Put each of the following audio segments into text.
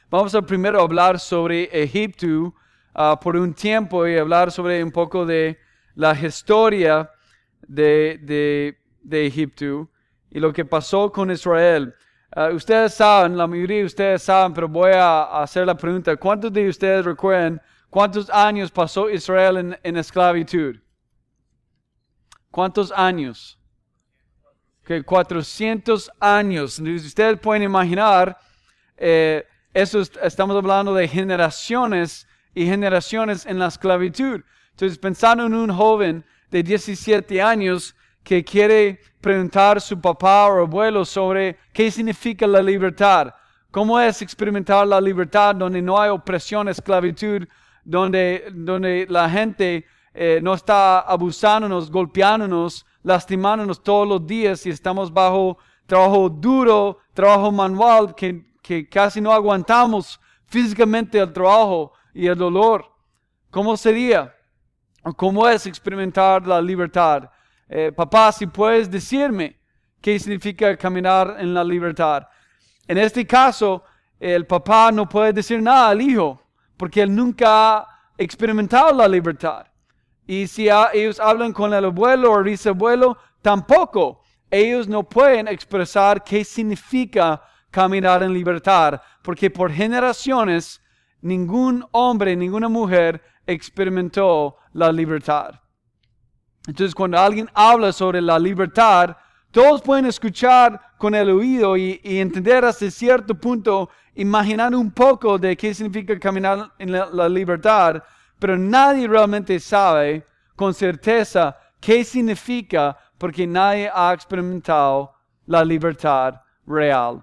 Vamos a primero hablar sobre Egipto por un tiempo y hablar sobre un poco de la historia de Egipto y lo que pasó con Israel. Ustedes saben, la mayoría de ustedes saben, pero voy a hacer la pregunta. ¿Cuántos de ustedes recuerdan cuántos años pasó Israel en esclavitud? ¿Cuántos años? Okay, 400 años. Ustedes pueden imaginar, estamos hablando de generaciones y generaciones en la esclavitud. Entonces, pensando en un joven de 17 años que quiere preguntar a su papá o abuelo sobre qué significa la libertad, cómo es experimentar la libertad donde no hay opresión, esclavitud, donde la gente no está abusándonos, golpeándonos, lastimándonos todos los días y estamos bajo trabajo duro, trabajo manual que casi no aguantamos físicamente el trabajo y el dolor. ¿Cómo sería? ¿Cómo es experimentar la libertad? Papá, si puedes decirme qué significa caminar en la libertad. En este caso, el papá no puede decir nada al hijo porque él nunca ha experimentado la libertad. Y si ellos hablan con el abuelo o el bisabuelo, tampoco. Ellos no pueden expresar qué significa caminar en libertad, porque por generaciones ningún hombre, ninguna mujer experimentó la libertad. Entonces, cuando alguien habla sobre la libertad, todos pueden escuchar con el oído y entender hasta cierto punto, imaginar un poco de qué significa caminar en la libertad, pero nadie realmente sabe con certeza qué significa porque nadie ha experimentado la libertad real.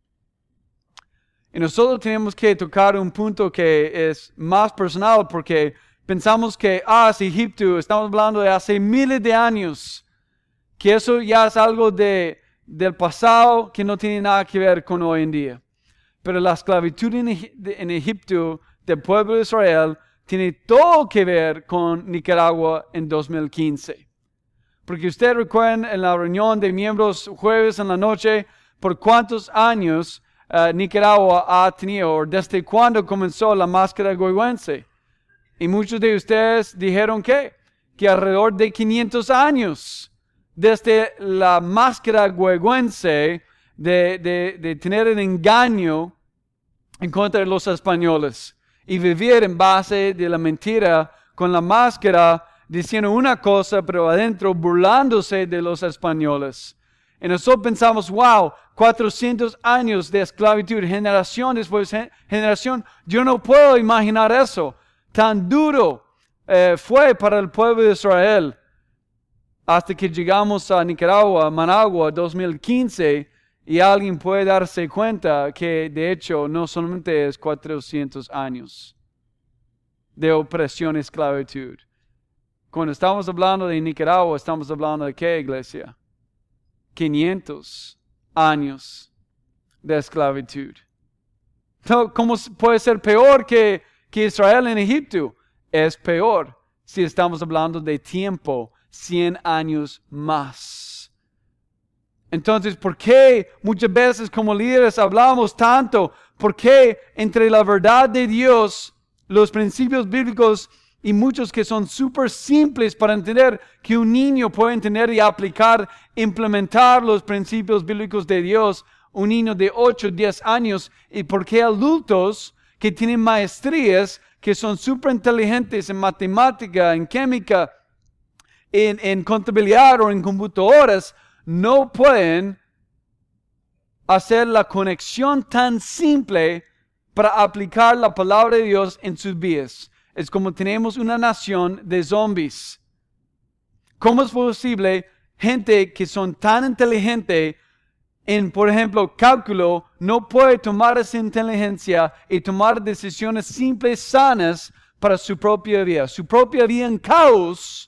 Y nosotros tenemos que tocar un punto que es más personal porque pensamos que, es Egipto, estamos hablando de hace miles de años, que eso ya es algo del pasado que no tiene nada que ver con hoy en día. Pero la esclavitud en Egipto del pueblo de Israel tiene todo que ver con Nicaragua en 2015. Porque ustedes recuerdan en la reunión de miembros jueves en la noche, por cuántos años Nicaragua ha tenido, desde cuándo comenzó la máscara goiwense. Y muchos de ustedes dijeron que alrededor de 500 años, desde la máscara goiwense de tener el engaño en contra de los españoles y vivir en base de la mentira con la máscara diciendo una cosa pero adentro burlándose de los españoles. Y nosotros pensamos, 400 años de esclavitud, generación después de generación, yo no puedo imaginar eso. Tan duro fue para el pueblo de Israel hasta que llegamos a Nicaragua, Managua, 2015, y alguien puede darse cuenta que de hecho no solamente es 400 años de opresión y esclavitud. Cuando estamos hablando de Nicaragua, estamos hablando de ¿qué, iglesia? 500 años de esclavitud. ¿Cómo puede ser peor que Israel en Egipto? Es peor si estamos hablando de tiempo, 100 años más. Entonces, ¿por qué muchas veces como líderes hablamos tanto? ¿Por qué entre la verdad de Dios, los principios bíblicos y muchos que son súper simples para entender, que un niño puede entender y aplicar, implementar los principios bíblicos de Dios, un niño de 8, 10 años, y por qué adultos que tienen maestrías, que son súper inteligentes en matemática, en química, en contabilidad o en computadoras, no pueden hacer la conexión tan simple para aplicar la palabra de Dios en sus vidas? Es como tenemos una nación de zombies. ¿Cómo es posible gente que son tan inteligentes en, por ejemplo, cálculo, no puede tomar esa inteligencia y tomar decisiones simples, sanas para su propia vida? Su propia vida en caos,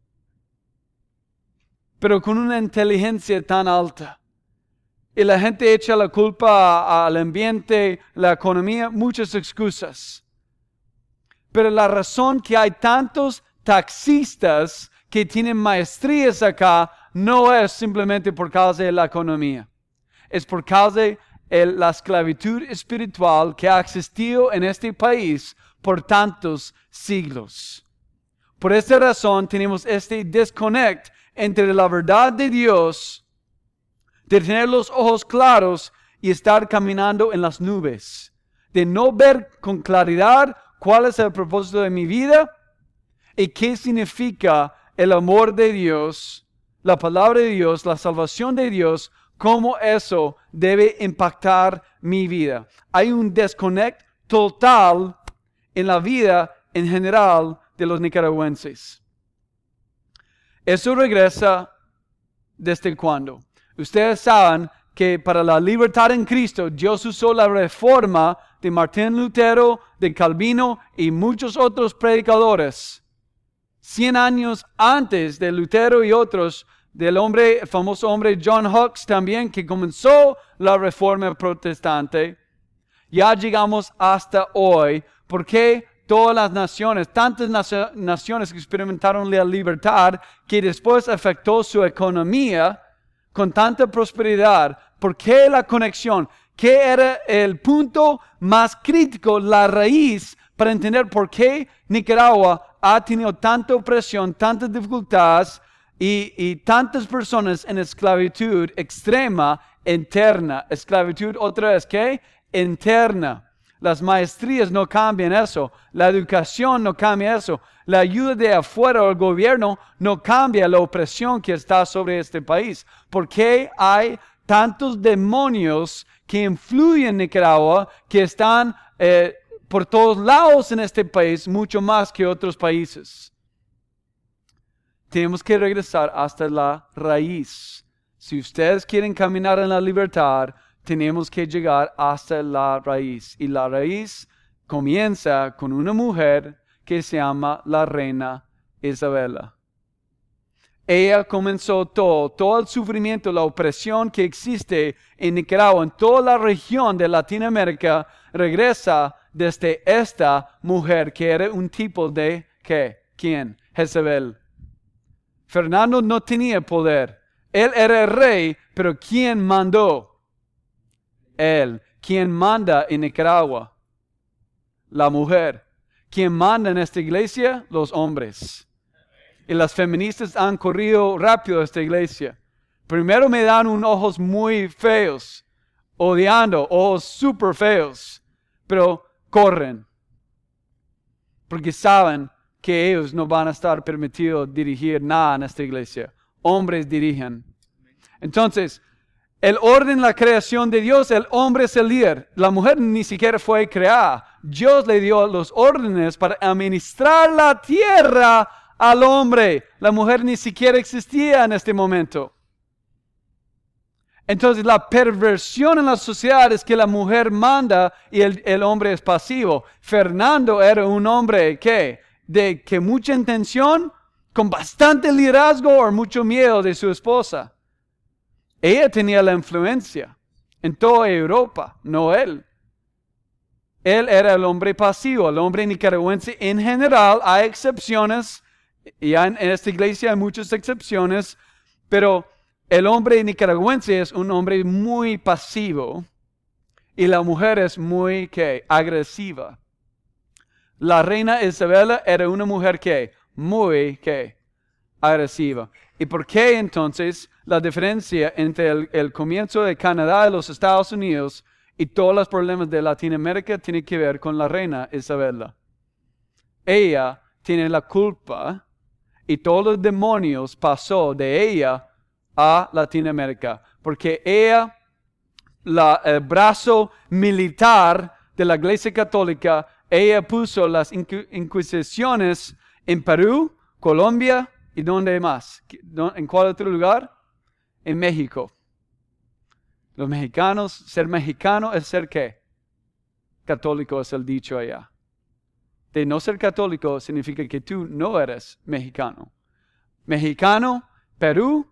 pero con una inteligencia tan alta. Y la gente echa la culpa al ambiente, la economía, muchas excusas. Pero la razón que hay tantos taxistas que tienen maestrías acá no es simplemente por causa de la economía. Es por causa la esclavitud espiritual que ha existido en este país por tantos siglos. Por esta razón tenemos este disconnect entre la verdad de Dios, de tener los ojos claros y estar caminando en las nubes, de no ver con claridad cuál es el propósito de mi vida y qué significa el amor de Dios, la palabra de Dios, la salvación de Dios, cómo eso debe impactar mi vida. Hay un disconnect total en la vida en general de los nicaragüenses. Eso regresa desde cuándo. Ustedes saben que para la libertad en Cristo, Dios usó la reforma de Martín Lutero, de Calvino y muchos otros predicadores. 100 años antes de Lutero y otros, del el famoso hombre John Hux también, que comenzó la reforma protestante. Ya llegamos hasta hoy, porque todas las naciones, tantas naciones experimentaron la libertad, que después afectó su economía con tanta prosperidad. ¿Por qué la conexión? ¿Qué era el punto más crítico, la raíz, para entender por qué Nicaragua ha tenido tanta opresión, tantas dificultades y tantas personas en esclavitud extrema, interna? Esclavitud otra vez, ¿qué? Interna. Las maestrías no cambian eso. La educación no cambia eso. La ayuda de afuera o el gobierno no cambia la opresión que está sobre este país. ¿Por qué hay tantos demonios que influyen en Nicaragua, que están por todos lados en este país, mucho más que otros países? Tenemos que regresar hasta la raíz. Si ustedes quieren caminar en la libertad, tenemos que llegar hasta la raíz. Y la raíz comienza con una mujer que se llama la reina Isabela. Ella comenzó todo el sufrimiento, la opresión que existe en Nicaragua, en toda la región de Latinoamérica, regresa desde esta mujer que era un tipo de, ¿qué? ¿Quién? Jezabel. Fernando no tenía poder. Él era el rey, pero ¿quién mandó? Él. ¿Quién manda en Nicaragua? La mujer. ¿Quién manda en esta iglesia? Los hombres. Y las feministas han corrido rápido a esta iglesia. Primero me dan unos ojos muy feos, odiando, ojos súper feos, pero corren. Porque saben que ellos no van a estar permitidos dirigir nada en esta iglesia. Hombres dirigen. Entonces, el orden, la creación de Dios, el hombre es el líder. La mujer ni siquiera fue creada. Dios le dio los órdenes para administrar la tierra al hombre. La mujer ni siquiera existía en este momento. Entonces la perversión en la sociedad es que la mujer manda y el hombre es pasivo. Fernando era un hombre que mucha intención, con bastante liderazgo o mucho miedo de su esposa. Ella tenía la influencia en toda Europa, no él. Él era el hombre pasivo, el hombre nicaragüense en general. Hay excepciones, y en esta iglesia hay muchas excepciones, pero el hombre nicaragüense es un hombre muy pasivo y la mujer es muy agresiva. La reina Isabela era una mujer muy agresiva. ¿Y por qué entonces la diferencia entre el comienzo de Canadá y los Estados Unidos y todos los problemas de Latinoamérica tiene que ver con la reina Isabela? Ella tiene la culpa y todos los demonios pasó de ella a Latinoamérica, porque ella, el brazo militar de la Iglesia Católica, ella puso las inquisiciones en Perú, Colombia y ¿dónde más? ¿En cuál otro lugar? En México. Los mexicanos, ser mexicano es ser ¿qué? Católico es el dicho allá. De no ser católico significa que tú no eres mexicano. Mexicano, Perú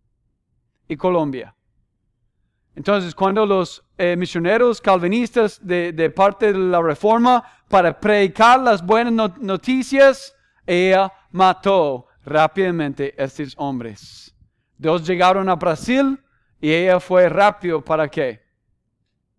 y Colombia. Entonces, cuando los misioneros calvinistas de parte de la Reforma, para predicar las buenas noticias, ella mató rápidamente a estos hombres. Dos llegaron a Brasil y ella fue rápido ¿para qué?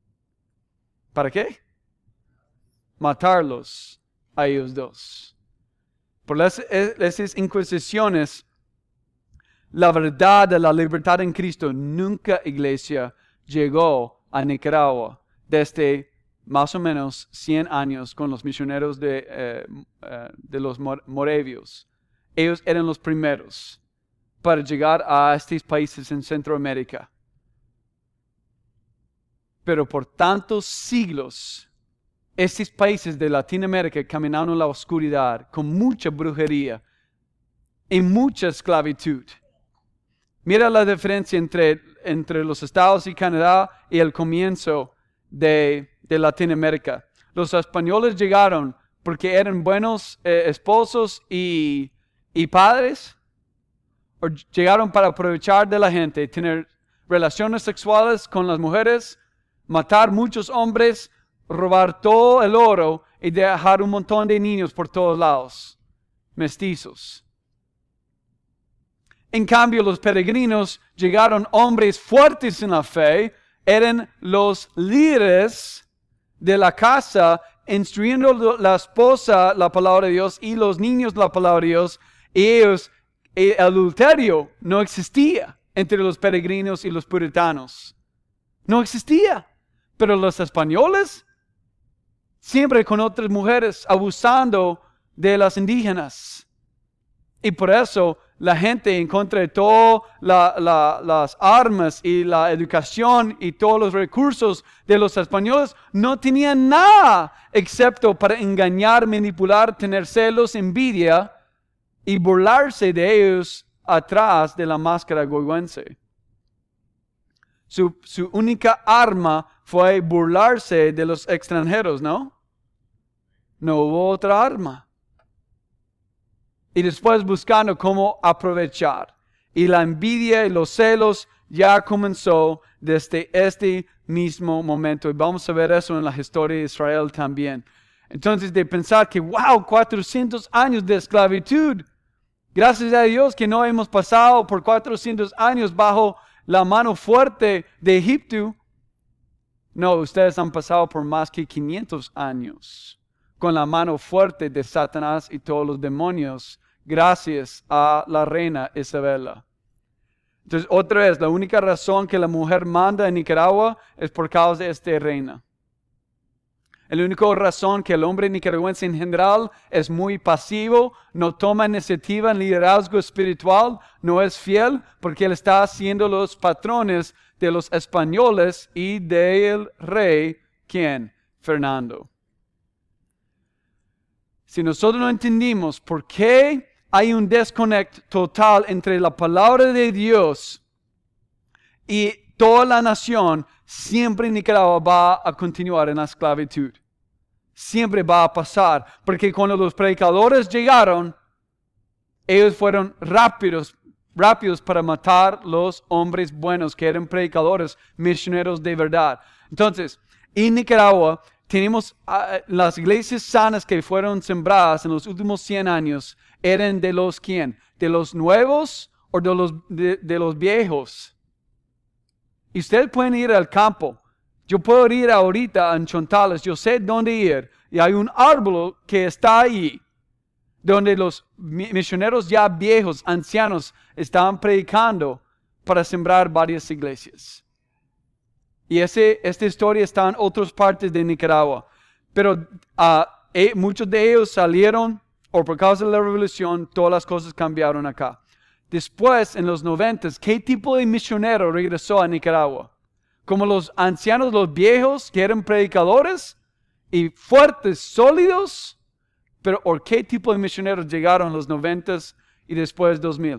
¿Para qué? Matarlos a ellos dos. Por esas inquisiciones, la verdad de la libertad en Cristo nunca, iglesia, llegó a Nicaragua desde más o menos 100 años con los misioneros de los moravios. Ellos eran los primeros para llegar a estos países en Centroamérica. Pero por tantos siglos, estos países de Latinoamérica caminaron en la oscuridad con mucha brujería y mucha esclavitud. Mira la diferencia entre los Estados y Canadá y el comienzo de Latinoamérica. Los españoles llegaron porque eran buenos esposos y padres, o llegaron para aprovechar de la gente, tener relaciones sexuales con las mujeres, matar muchos hombres, robar todo el oro y dejar un montón de niños por todos lados, mestizos. En cambio, los peregrinos llegaron hombres fuertes en la fe, eran los líderes de la casa, instruyendo la esposa la palabra de Dios y los niños la palabra de Dios, y ellos, el adulterio no existía entre los peregrinos y los puritanos. No existía. Pero los españoles, siempre con otras mujeres, abusando de las indígenas. Y por eso la gente, en contra de todas las armas y la educación y todos los recursos de los españoles, no tenían nada excepto para engañar, manipular, tener celos, envidia y burlarse de ellos atrás de la máscara goiwense. Su única arma fue burlarse de los extranjeros, ¿no? No hubo otra arma. Y después buscando cómo aprovechar. Y la envidia y los celos ya comenzó desde este mismo momento. Y vamos a ver eso en la historia de Israel también. Entonces, de pensar que, wow, 400 años de esclavitud. Gracias a Dios que no hemos pasado por 400 años bajo la mano fuerte de Egipto. No, ustedes han pasado por más que 500 años con la mano fuerte de Satanás y todos los demonios, gracias a la reina Isabela. Entonces, otra vez, la única razón que la mujer manda en Nicaragua es por causa de esta reina. La única razón que el hombre nicaragüense en general es muy pasivo, no toma iniciativa en liderazgo espiritual, no es fiel, porque él está haciendo los patrones de los españoles y del rey, ¿quién? Fernando. Si nosotros no entendimos por qué hay un desconecto total entre la palabra de Dios y toda la nación, siempre Nicaragua va a continuar en la esclavitud. Siempre va a pasar, porque cuando los predicadores llegaron, ellos fueron rápidos para matar los hombres buenos que eran predicadores, misioneros de verdad. Entonces, en Nicaragua tenemos las iglesias sanas que fueron sembradas en los últimos 100 años, eran de los ¿quién? ¿De los nuevos o de los viejos? Y ustedes pueden ir al campo. Yo puedo ir ahorita a Chontales, yo sé dónde ir, y hay un árbol que está ahí, donde los misioneros ya viejos, ancianos, estaban predicando para sembrar varias iglesias. Y esta historia está en otras partes de Nicaragua. Pero muchos de ellos salieron, o por causa de la revolución, todas las cosas cambiaron acá. Después, en los 90s, ¿qué tipo de misionero regresó a Nicaragua? Como los ancianos, los viejos, que eran predicadores y fuertes, sólidos. Pero ¿o qué tipo de misioneros llegaron en los 90s y después 2000?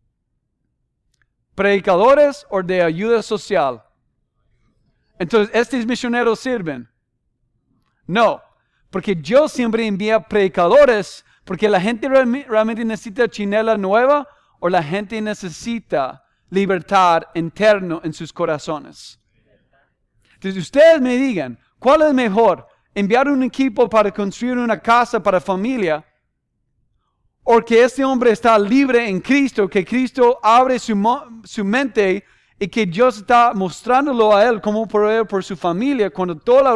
¿Predicadores o de ayuda social? Entonces, ¿estos misioneros sirven? No, porque Dios siempre envía predicadores, porque la gente realmente necesita chinela nueva o la gente necesita libertad interna en sus corazones. Entonces, ustedes me digan, ¿cuál es mejor? ¿Enviar un equipo para construir una casa para familia? ¿O que este hombre está libre en Cristo, que Cristo abre su mente y que Dios está mostrándolo a él como proveedor por su familia, cuando toda la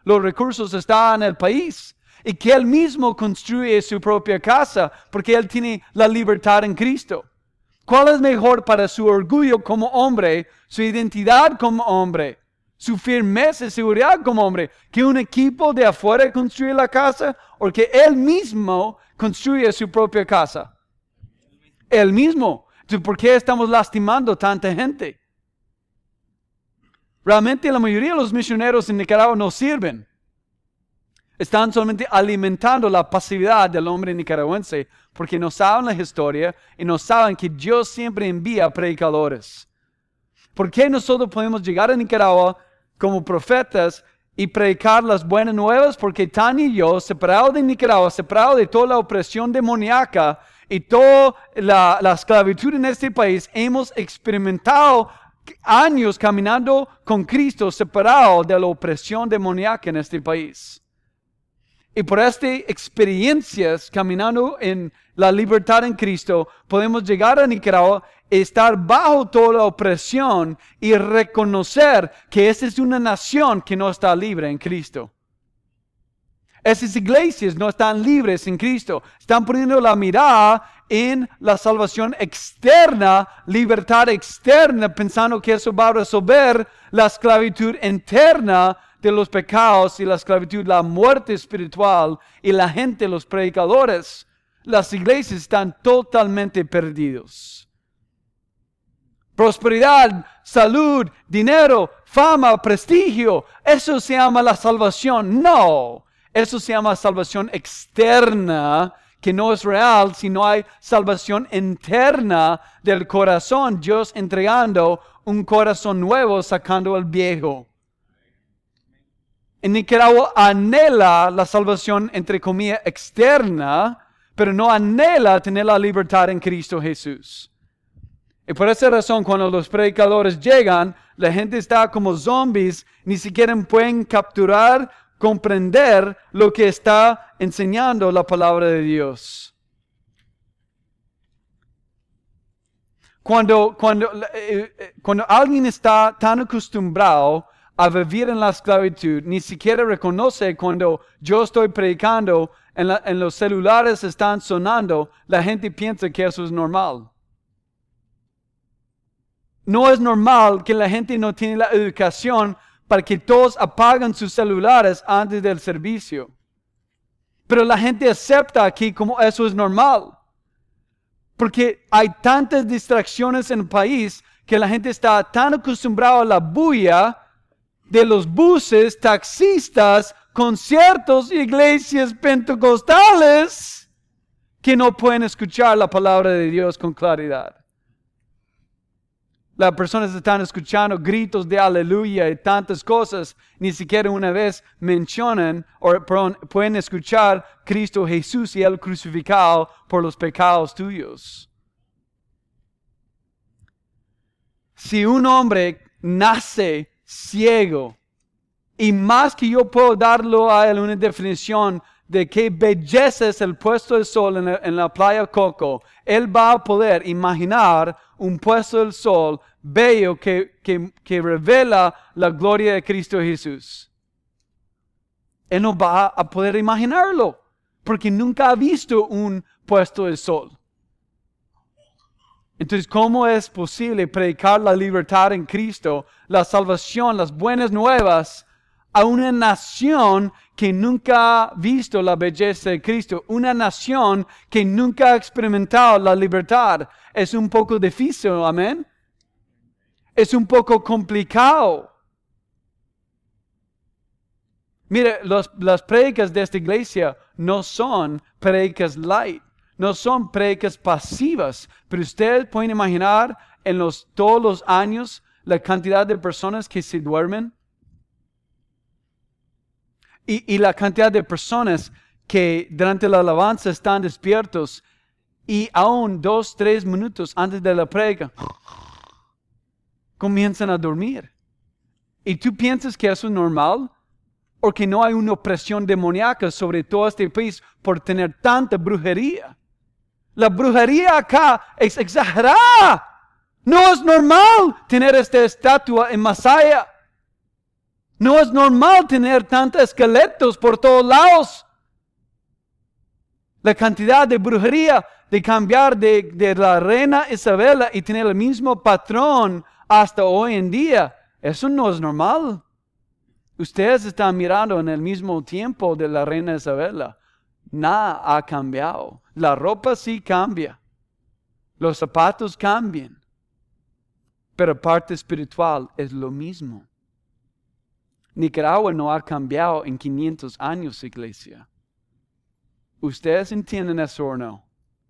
los recursos están en el país. Y que Él mismo construye su propia casa porque Él tiene la libertad en Cristo. ¿Cuál es mejor para su orgullo como hombre, su identidad como hombre, su firmeza y seguridad como hombre, que un equipo de afuera construye la casa o que Él mismo construye su propia casa? Él mismo. Entonces, ¿por qué estamos lastimando tanta gente? Realmente la mayoría de los misioneros en Nicaragua no sirven. Están solamente alimentando la pasividad del hombre nicaragüense porque no saben la historia y no saben que Dios siempre envía predicadores. ¿Por qué nosotros podemos llegar a Nicaragua como profetas y predicar las buenas nuevas? Porque Tania y yo, separados de Nicaragua, separados de toda la opresión demoníaca y toda la esclavitud en este país, hemos experimentado años caminando con Cristo separados de la opresión demoníaca en este país. Y por estas experiencias, caminando en la libertad en Cristo, podemos llegar a Nicaragua, estar bajo toda la opresión y reconocer que esta es una nación que no está libre en Cristo. Esas iglesias no están libres en Cristo. Están poniendo la mirada en la salvación externa, libertad externa, pensando que eso va a resolver la esclavitud interna de los pecados y la esclavitud, la muerte espiritual y la gente, los predicadores. Las iglesias están totalmente perdidos. Prosperidad, salud, dinero, fama, prestigio, eso se llama la salvación. No, eso se llama salvación externa, que no es real si no hay salvación interna del corazón. Dios entregando un corazón nuevo, sacando el viejo. En Nicaragua anhela la salvación, entre comillas, externa, pero no anhela tener la libertad en Cristo Jesús. Y por esa razón, cuando los predicadores llegan, la gente está como zombies, ni siquiera pueden capturar, comprender lo que está enseñando la palabra de Dios. Cuando alguien está tan acostumbrado a vivir en la esclavitud, ni siquiera reconoce cuando yo estoy predicando, en los celulares están sonando, la gente piensa que eso es normal. No es normal que la gente no tiene la educación para que todos apaguen sus celulares antes del servicio. Pero la gente acepta aquí como eso es normal. Porque hay tantas distracciones en el país que la gente está tan acostumbrada a la bulla de los buses, taxistas, conciertos, iglesias pentecostales, que no pueden escuchar la palabra de Dios con claridad. Las personas están escuchando gritos de aleluya y tantas cosas, ni siquiera una vez mencionan o pueden escuchar Cristo Jesús y Él crucificado por los pecados tuyos. Si un hombre nace ciego, y más que yo puedo darlo a él una definición de qué belleza es el puesto del sol en la playa Coco, él va a poder imaginar un puesto del sol bello que revela la gloria de Cristo Jesús. Él no va a poder imaginarlo, porque nunca ha visto un puesto del sol. Entonces, ¿cómo es posible predicar la libertad en Cristo, la salvación, las buenas nuevas a una nación que nunca ha visto la belleza de Cristo? Una nación que nunca ha experimentado la libertad. Es un poco difícil, amén. Es un poco complicado. Mire, las prédicas de esta iglesia no son prédicas light. No son prédicas pasivas, pero ustedes pueden imaginar en todos los años la cantidad de personas que se duermen y la cantidad de personas que durante la alabanza están despiertos y aún 2-3 minutos antes de la prédica comienzan a dormir. ¿Y tú piensas que eso es normal? ¿O que no hay una opresión demoníaca sobre todo este país por tener tanta brujería? La brujería acá es exagerada. No es normal tener esta estatua en Masaya. No es normal tener tantos esqueletos por todos lados. La cantidad de brujería de cambiar de la reina Isabela y tener el mismo patrón hasta hoy en día, eso no es normal. Ustedes están mirando en el mismo tiempo de la reina Isabela. Nada ha cambiado. La ropa sí cambia. Los zapatos cambian. Pero parte espiritual es lo mismo. Nicaragua no ha cambiado en 500 años, iglesia. ¿Ustedes entienden eso o no?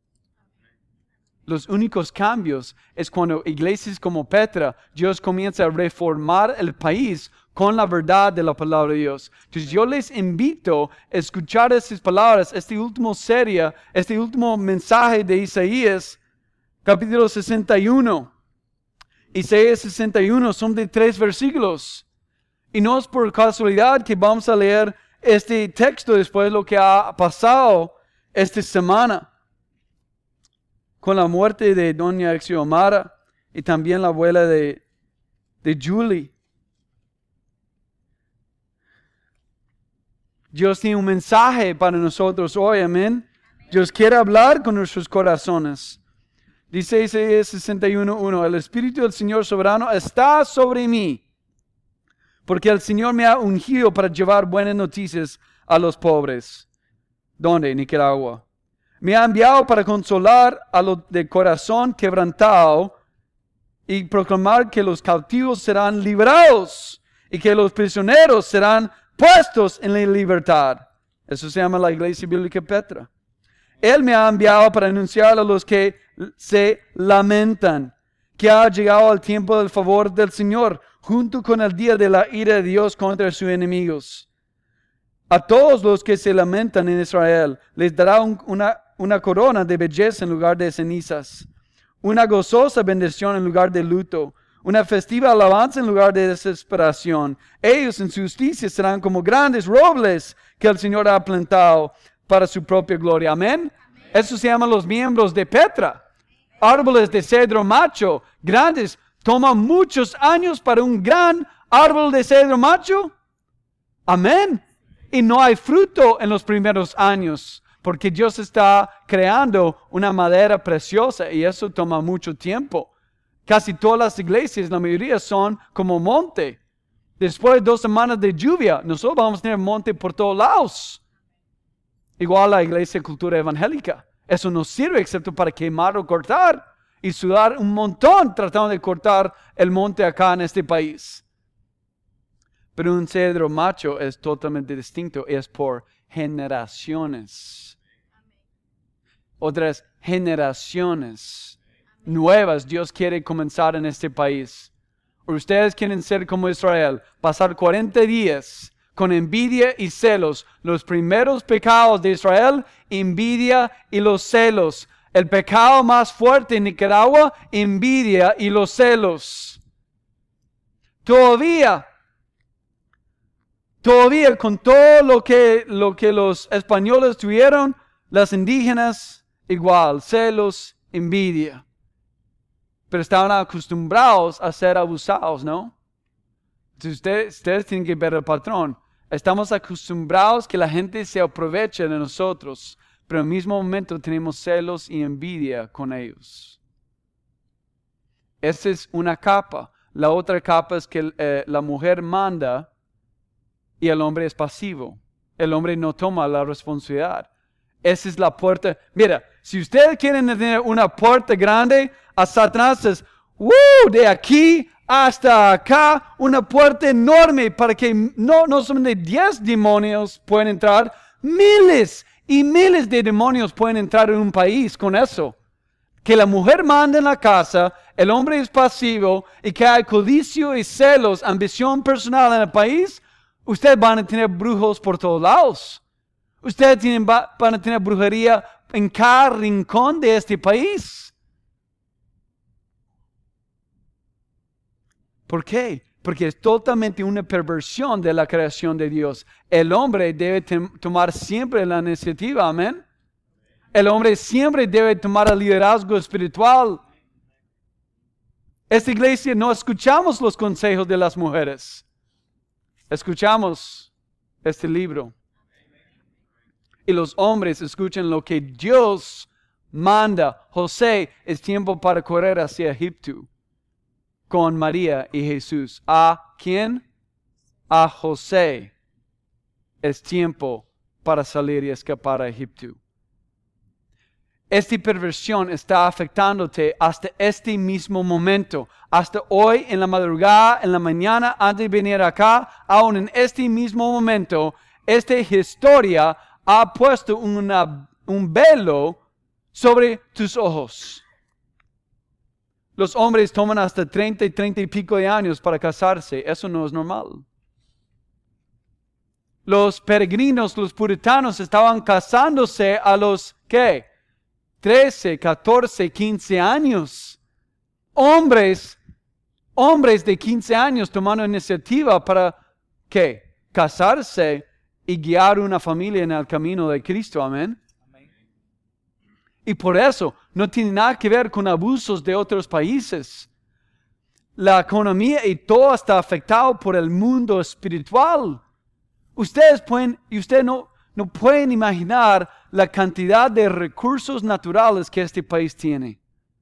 Los únicos cambios es cuando iglesias como Petra, Dios comienza a reformar el país con la verdad de la palabra de Dios. Entonces yo les invito a escuchar estas palabras, este último mensaje de Isaías, capítulo 61. Isaías 61 son de 3 versículos. Y no es por casualidad que vamos a leer este texto después de lo que ha pasado esta semana con la muerte de doña Xiomara y también la abuela de Julie. Dios tiene un mensaje para nosotros hoy, amén. Dios quiere hablar con nuestros corazones. Dice Isaías 61:1, el Espíritu del Señor soberano está sobre mí, porque el Señor me ha ungido para llevar buenas noticias a los pobres. ¿Dónde? Nicaragua. Me ha enviado para consolar a los de corazón quebrantado y proclamar que los cautivos serán liberados y que los prisioneros serán puestos en la libertad. Eso se llama la Iglesia Bíblica Petra. Él me ha enviado para anunciar a los que se lamentan que ha llegado el tiempo del favor del Señor, junto con el día de la ira de Dios contra sus enemigos. A todos los que se lamentan en Israel, les dará una corona de belleza en lugar de cenizas, una gozosa bendición en lugar de luto, una festiva alabanza en lugar de desesperación. Ellos en su justicia serán como grandes robles que el Señor ha plantado para su propia gloria. Amén. Eso se llaman los miembros de Petra. Árboles de cedro macho, grandes. Toma muchos años para un gran árbol de cedro macho. Amén. Y no hay fruto en los primeros años, porque Dios está creando una madera preciosa y eso toma mucho tiempo. Casi todas las iglesias, la mayoría son como monte. Después de 2 semanas de lluvia, nosotros vamos a tener monte por todos lados. Igual la iglesia cultura evangélica. Eso no sirve excepto para quemar o cortar y sudar un montón tratando de cortar el monte acá en este país. Pero un cedro macho es totalmente distinto, es por generaciones. Otras generaciones nuevas Dios quiere comenzar en este país. Ustedes quieren ser como Israel, pasar 40 días con envidia y celos. Los primeros pecados de Israel, envidia y los celos. El pecado más fuerte en Nicaragua, envidia y los celos. Todavía con todo lo que los españoles tuvieron, las indígenas igual, celos, envidia. Pero estaban acostumbrados a ser abusados, ¿no? Entonces ustedes tienen que ver el patrón. Estamos acostumbrados que la gente se aproveche de nosotros, pero al mismo momento tenemos celos y envidia con ellos. Esa es una capa. La otra capa es que la mujer manda y el hombre es pasivo. El hombre no toma la responsabilidad. Esa es la puerta. Mira, si ustedes quieren tener una puerta grande, a Satanás es, de aquí hasta acá, una puerta enorme para que no solamente 10 demonios pueden entrar, miles y miles de demonios pueden entrar en un país con eso. Que la mujer manda en la casa, el hombre es pasivo y que hay codicio y celos, ambición personal en el país, ustedes van a tener brujos por todos lados. Ustedes van a tener brujería en cada rincón de este país. ¿Por qué? Porque es totalmente una perversión de la creación de Dios. El hombre debe tomar siempre la iniciativa, amén. El hombre siempre debe tomar el liderazgo espiritual. Esta iglesia no escuchamos los consejos de las mujeres. escuchamos este libro. Y los hombres escuchan lo que Dios manda. José, es tiempo para correr hacia Egipto con María y Jesús. ¿A quién? A José. Es tiempo para salir y escapar a Egipto. Esta perversión está afectándote hasta este mismo momento. Hasta hoy, en la madrugada, en la mañana, antes de venir acá, aún en este mismo momento, esta historia ha puesto un velo sobre tus ojos. Los hombres toman hasta 30 y pico de años para casarse. Eso no es normal. Los peregrinos, los puritanos, estaban casándose a los, ¿qué? 13, 14, 15 años. Hombres de 15 años tomando iniciativa para, ¿qué? Casarse y guiar una familia en el camino de Cristo. Amén. Y por eso no tiene nada que ver con abusos de otros países. La economía y todo está afectado por el mundo espiritual. Ustedes no pueden imaginar la cantidad de recursos naturales que este país tiene.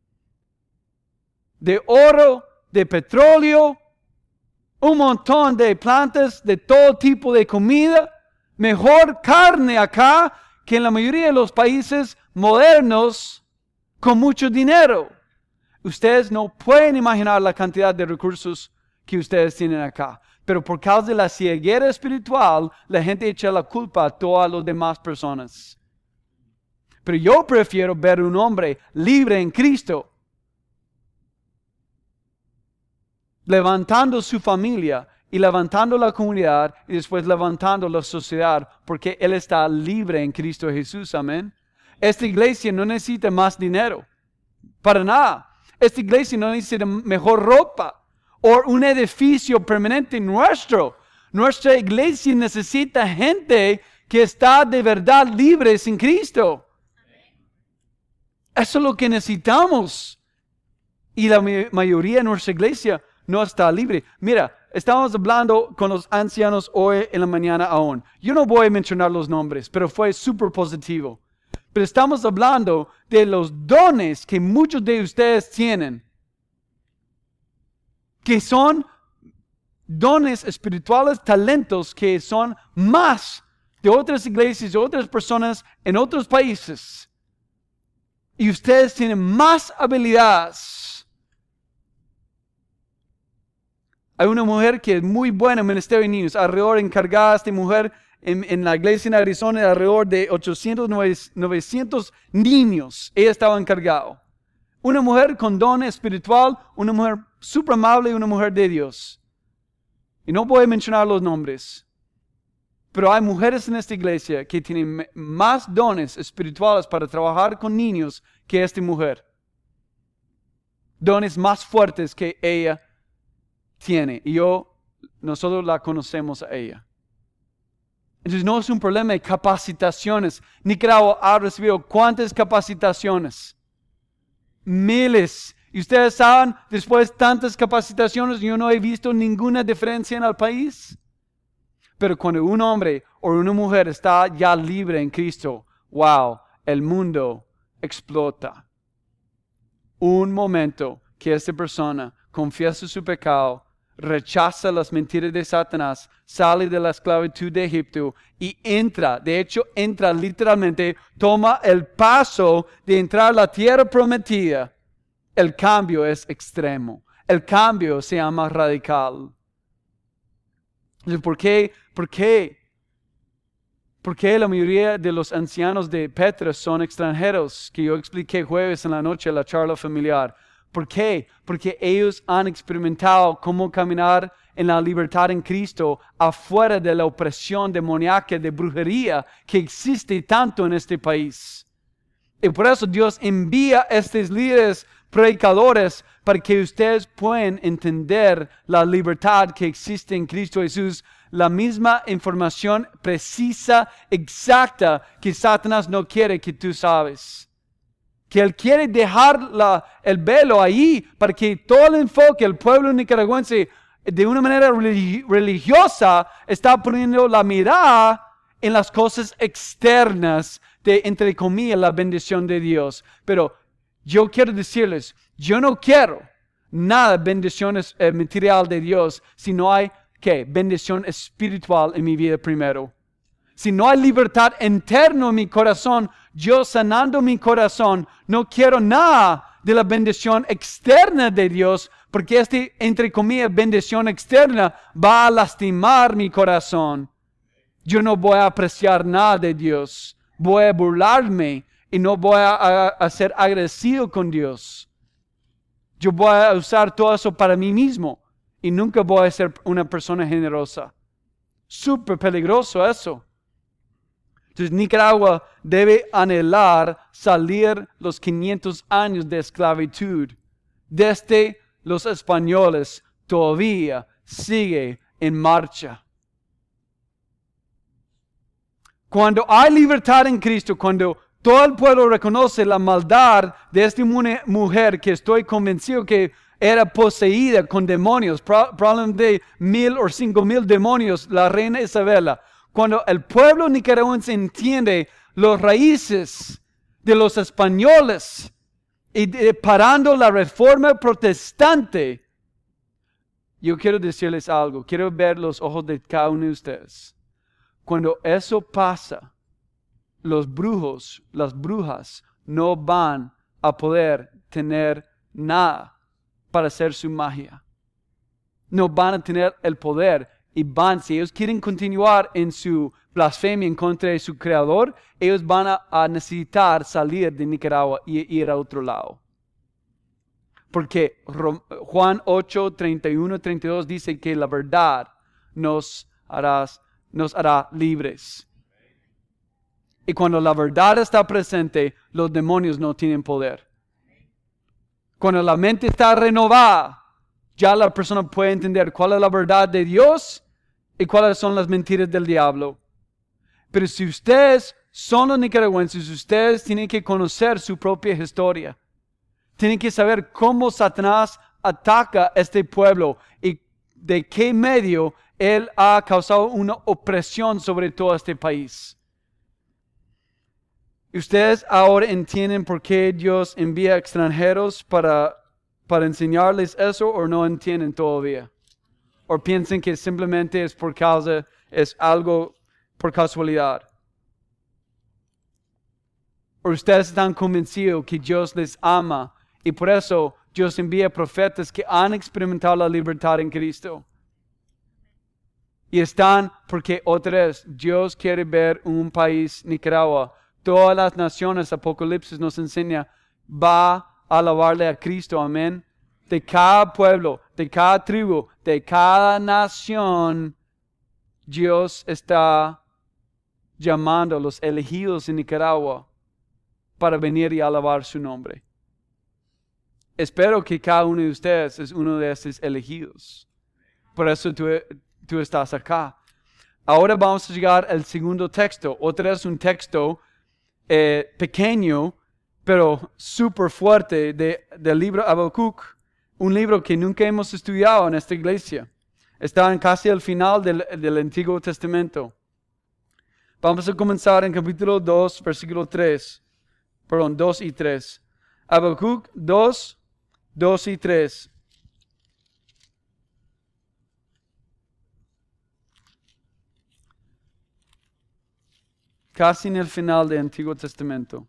De oro, de petróleo, un montón de plantas, de todo tipo de comida. Mejor carne acá que en la mayoría de los países modernos con mucho dinero. Ustedes no pueden imaginar la cantidad de recursos que ustedes tienen acá. Pero por causa de la ceguera espiritual, la gente echa la culpa a todas las demás personas. Pero yo prefiero ver un hombre libre en Cristo, levantando su familia y levantando la comunidad y después levantando la sociedad, porque él está libre en Cristo Jesús. Amén. Esta iglesia no necesita más dinero, para nada. Esta iglesia no necesita mejor ropa o un edificio permanente nuestro. Nuestra iglesia necesita gente que está de verdad libre sin Cristo. Eso es lo que necesitamos. Y la mayoría de nuestra iglesia no está libre. Mira, estamos hablando con los ancianos hoy en la mañana aún. Yo no voy a mencionar los nombres, pero fue súper positivo. Pero estamos hablando de los dones que muchos de ustedes tienen, que son dones espirituales, talentos que son más de otras iglesias, de otras personas en otros países. Y ustedes tienen más habilidades. Hay una mujer que es muy buena en el ministerio de niños, alrededor encargada esta mujer en la iglesia en Arizona, alrededor de 800, 900 niños. Ella estaba encargada. Una mujer con don espiritual, una mujer súper amable y una mujer de Dios. Y no voy a mencionar los nombres. Pero hay mujeres en esta iglesia que tienen más dones espirituales para trabajar con niños que esta mujer. Dones más fuertes que ella tiene. Y nosotros la conocemos a ella. Entonces no es un problema de capacitaciones. Nicaragua ha recibido ¿cuántas capacitaciones? Miles. Y ustedes saben, después de tantas capacitaciones, yo no he visto ninguna diferencia en el país. Pero cuando un hombre o una mujer está ya libre en Cristo, wow, el mundo explota. Un momento que esta persona confiesa su pecado, rechaza las mentiras de Satanás, sale de la esclavitud de Egipto y entra literalmente, toma el paso de entrar a la tierra prometida. El cambio es extremo. El cambio se llama radical. ¿Por qué? ¿Por qué la mayoría de los ancianos de Petra son extranjeros? Que yo expliqué jueves en la noche en la charla familiar. ¿Por qué? Porque ellos han experimentado cómo caminar en la libertad en Cristo afuera de la opresión demoníaca de brujería que existe tanto en este país. Y por eso Dios envía a estos líderes predicadores para que ustedes puedan entender la libertad que existe en Cristo Jesús, la misma información precisa, exacta, que Satanás no quiere que tú sabes. Que Él quiere dejar el velo ahí para que todo el enfoque del pueblo nicaragüense de una manera religiosa, está poniendo la mirada en las cosas externas de, entre comillas, la bendición de Dios. Pero yo quiero decirles, yo no quiero nada de bendiciones material de Dios si no hay, ¿qué? Bendición espiritual en mi vida primero. Si no hay libertad interna en mi corazón, yo sanando mi corazón, no quiero nada de la bendición externa de Dios, porque entre comillas, bendición externa va a lastimar mi corazón. Yo no voy a apreciar nada de Dios. Voy a burlarme y no voy a ser agresivo con Dios. Yo voy a usar todo eso para mí mismo y nunca voy a ser una persona generosa. Súper peligroso eso. Entonces Nicaragua debe anhelar salir los 500 años de esclavitud. Desde los españoles todavía sigue en marcha. Cuando hay libertad en Cristo, cuando todo el pueblo reconoce la maldad de esta mujer que estoy convencido que era poseída con demonios, probablemente 1,000 o 5,000 demonios, la reina Isabela. Cuando el pueblo nicaragüense entiende los raíces de los españoles y parando la reforma protestante, yo quiero decirles algo, quiero ver los ojos de cada uno de ustedes. Cuando eso pasa, los brujos, las brujas, no van a poder tener nada para hacer su magia. No van a tener el poder. Y si ellos quieren continuar en su blasfemia en contra de su creador, ellos van a necesitar salir de Nicaragua y ir a otro lado. Porque Juan 8, 31, 32 dice que la verdad nos hará libres. Y cuando la verdad está presente, los demonios no tienen poder. Cuando la mente está renovada, ya la persona puede entender cuál es la verdad de Dios y cuáles son las mentiras del diablo. Pero si ustedes son los nicaragüenses, ustedes tienen que conocer su propia historia. Tienen que saber cómo Satanás ataca a este pueblo y de qué medio él ha causado una opresión sobre todo este país. ¿Ustedes ahora entienden por qué Dios envía extranjeros para enseñarles eso o no entienden todavía? ¿O piensan que simplemente es algo por casualidad? ¿O ustedes están convencidos que Dios les ama y por eso Dios envía profetas que han experimentado la libertad en Cristo? Y están porque otra vez Dios quiere ver un país, Nicaragua. Todas las naciones, Apocalipsis nos enseña, va a alabarle a Cristo, amén. De cada pueblo, de cada tribu, de cada nación, Dios está llamando a los elegidos en Nicaragua para venir y alabar su nombre. Espero que cada uno de ustedes es uno de esos elegidos. Por eso tú estás acá. Ahora vamos a llegar al segundo texto. Otra vez un texto pequeño, pero súper fuerte del libro Habacuc, un libro que nunca hemos estudiado en esta iglesia. Está casi al final del Antiguo Testamento. Vamos a comenzar en capítulo 2, versículo 3. Perdón, 2 y 3. Habacuc 2, 2 y 3. Casi en el final del Antiguo Testamento.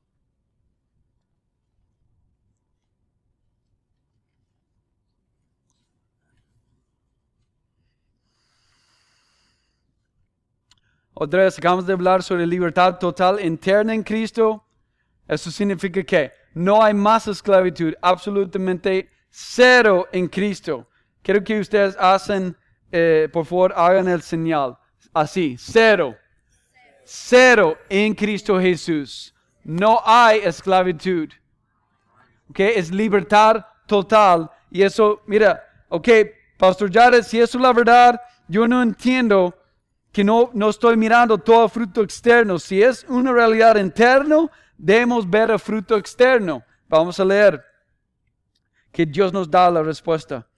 Otra vez, acabamos de hablar sobre libertad total interna en Cristo. Eso significa que no hay más esclavitud, absolutamente cero en Cristo. Quiero que ustedes por favor, hagan el señal. Así, cero. Cero en Cristo Jesús. No hay esclavitud. Okay, es libertad total. Y eso, mira, Pastor Jared, si eso es la verdad, yo no entiendo que no estoy mirando todo el fruto externo. Si es una realidad interna, debemos ver el fruto externo. Vamos a leer que Dios nos da la respuesta.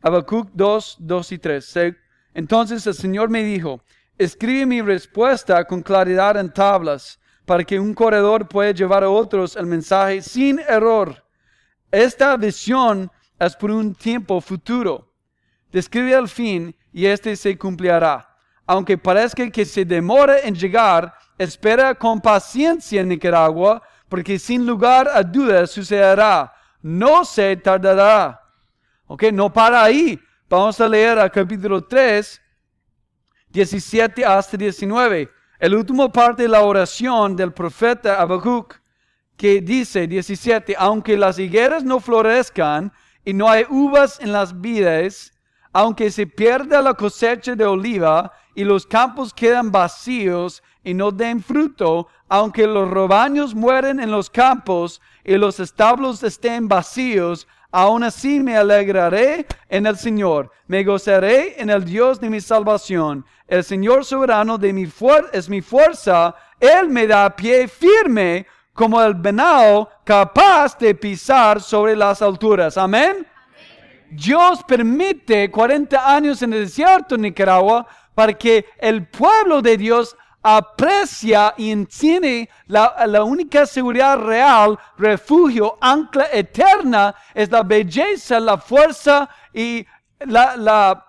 Habacuc 2, 2 y 3. Entonces el Señor me dijo, escribe mi respuesta con claridad en tablas, para que un corredor pueda llevar a otros el mensaje sin error. Esta visión es por un tiempo futuro. Describe el fin y este se cumplirá. Aunque parezca que se demore en llegar, espera con paciencia en Nicaragua, porque sin lugar a dudas sucederá. No se tardará. Ok, no para ahí. Vamos a leer al capítulo 3, 17 hasta 19. El último parte de la oración del profeta Habacuc, que dice 17, aunque las higueras no florezcan y no hay uvas en las vides, aunque se pierda la cosecha de oliva y los campos quedan vacíos y no den fruto, aunque los rebaños mueren en los campos y los establos estén vacíos, aún así me alegraré en el Señor, me gozaré en el Dios de mi salvación. El Señor soberano es mi fuerza, Él me da pie firme como el venado capaz de pisar sobre las alturas. Amén. Dios permite 40 años en el desierto en Nicaragua para que el pueblo de Dios aprecia y entiende la única seguridad real, refugio, ancla eterna, es la belleza, la fuerza y la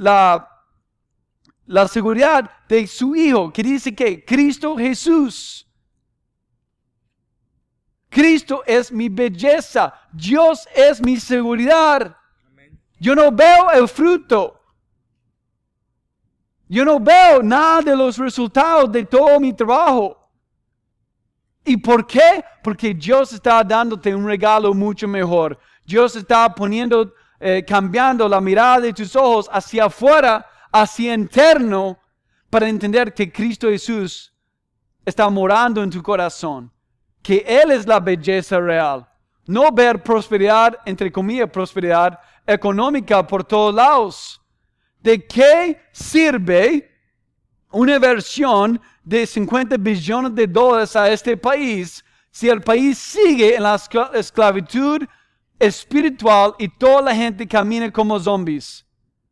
seguridad de su Hijo, que dice que Cristo Jesús. Cristo es mi belleza, Dios es mi seguridad. Yo no veo el fruto. Yo no veo nada de los resultados de todo mi trabajo. ¿Y por qué? Porque Dios está dándote un regalo mucho mejor. Dios está cambiando la mirada de tus ojos hacia afuera, hacia interno, para entender que Cristo Jesús está morando en tu corazón. Que Él es la belleza real. No ver prosperidad, entre comillas, prosperidad económica por todos lados. ¿De qué sirve una inversión de 50 billones de dólares a este país si el país sigue en la esclavitud espiritual y toda la gente camina como zombies?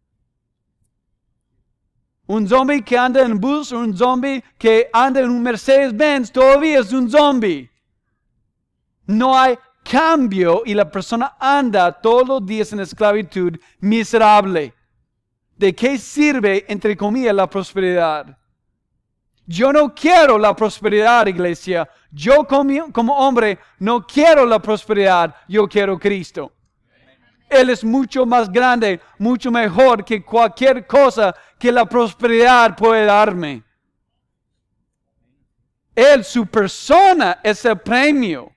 Un zombie que anda en bus, un zombie que anda en un Mercedes-Benz, todavía es un zombie. No hay cambio y la persona anda todos los días en esclavitud miserable. ¿De qué sirve, entre comillas, la prosperidad? Yo no quiero la prosperidad, iglesia. Yo como hombre no quiero la prosperidad, yo quiero Cristo. Él es mucho más grande, mucho mejor que cualquier cosa que la prosperidad puede darme. Él, su persona, es el premio.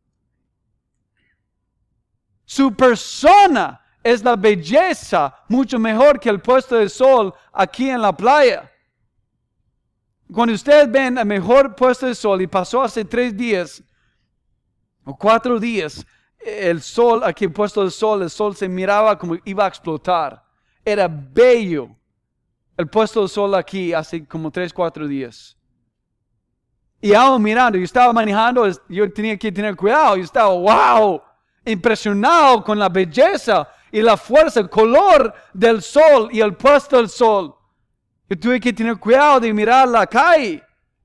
Su persona es la belleza, mucho mejor que el puesto de sol aquí en la playa. Cuando ustedes ven el mejor puesto de sol y pasó hace 3 días o 4 días, el sol, aquí el puesto de sol, el sol se miraba como iba a explotar. Era bello el puesto de sol aquí hace como 3, 4 días. Y aún mirando, yo estaba manejando, yo tenía que tener cuidado, yo estaba, wow, impresionado con la belleza y la fuerza, el color del sol y el puesto del sol. Yo tuve que tener cuidado de mirar la calle.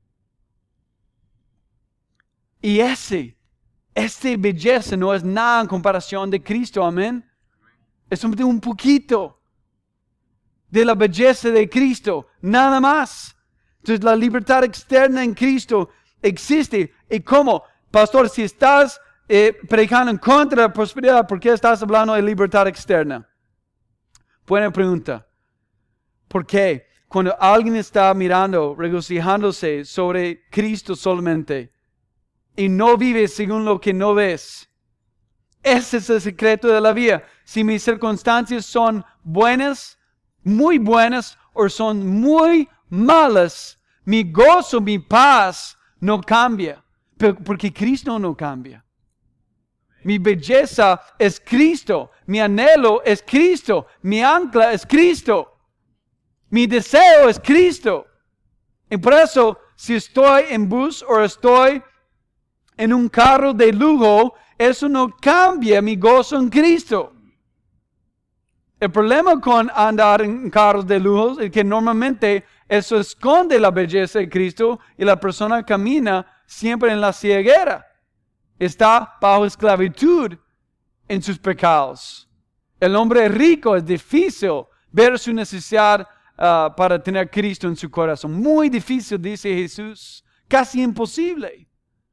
Y esta belleza no es nada en comparación de Cristo, amén. Es un poquito de la belleza de Cristo, nada más. Entonces la libertad externa en Cristo existe. ¿Y cómo? Pastor, si estás predicando en contra de la prosperidad, ¿por qué estás hablando de libertad externa? Buena pregunta. ¿Por qué? Cuando alguien está mirando, regocijándose sobre Cristo solamente y no vive según lo que no ves, ese es el secreto de la vida. Si mis circunstancias son buenas, muy buenas, o son muy malas, mi gozo, mi paz no cambia, porque Cristo no cambia. Mi belleza es Cristo, mi anhelo es Cristo, mi ancla es Cristo, mi deseo es Cristo. Y por eso, si estoy en bus o estoy en un carro de lujo, eso no cambia mi gozo en Cristo. El problema con andar en carros de lujo es que normalmente eso esconde la belleza de Cristo y la persona camina siempre en la ceguera. Está bajo esclavitud en sus pecados. El hombre rico es difícil ver su necesidad para tener a Cristo en su corazón. Muy difícil, dice Jesús. Casi imposible.